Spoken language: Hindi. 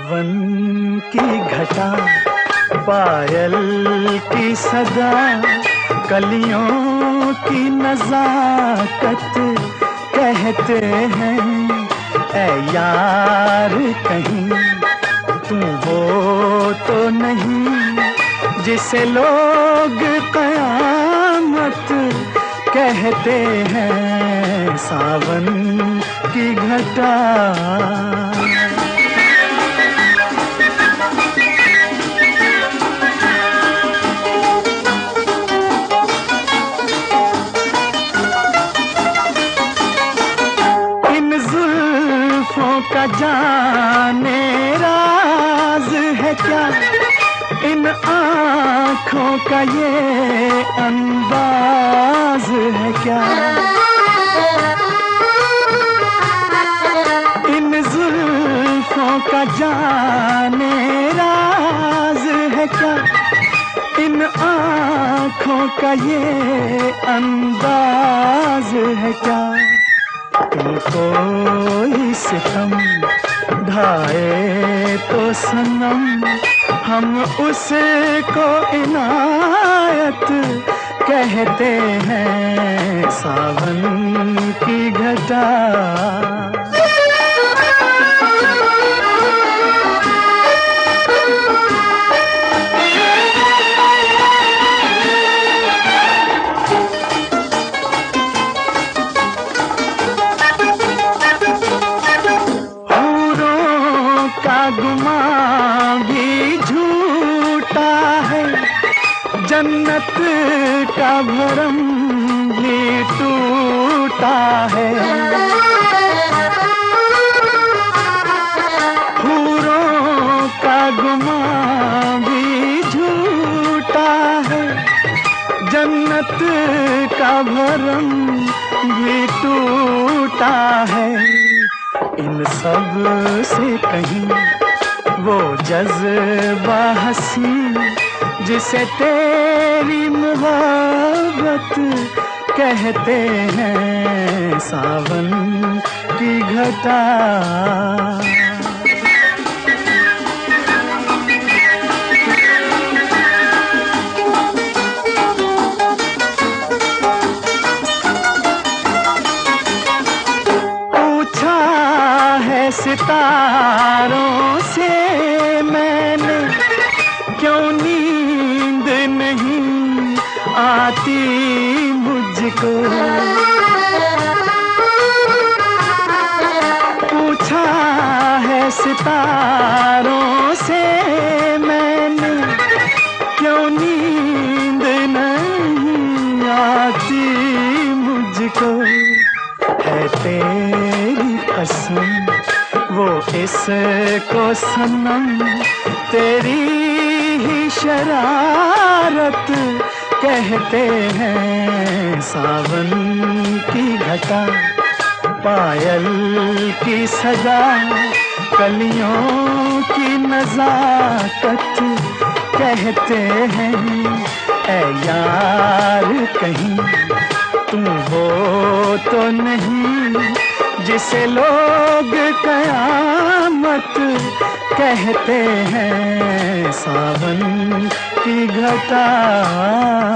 सावन की घटा, पायल की सदा, कलियों की नजाकत कहते हैं। ऐ यार कहीं तू वो तो नहीं जिसे लोग कयामत कहते हैं। सावन की घटा, का जाने राज है क्या, इन आँखों का ये अंदाज है क्या। इन जुल्फों का जाने राज है क्या, इन आँखों का ये अंदाज है क्या। कोई सितम ढाए तो सनम, हम उसको इनायत कहते हैं। सावन की घटा, गुमां भी झूठा है, जन्नत का भरम भी टूटा है। हूरों का गुमां भी झूठा है, जन्नत का भरम भी टूटा है। इन सब से कहीं वो जज्बा हसी जिसे तेरी मोहब्बत कहते हैं। सावन की घटा, सितारों से मैंने क्यों नींद नहीं आती मुझको। पूछा है सितारों से मैंने क्यों नींद नहीं आती मुझको। है तेरी कसम वो इसको सनम, तेरी ही शरारत कहते हैं। सावन की घटा, पायल की सजा, कलियों की नजाकत कहते हैं। ऐ यार कहीं तू वो तो नहीं जिसे लोग कयामत कहते हैं। सावन की घटा।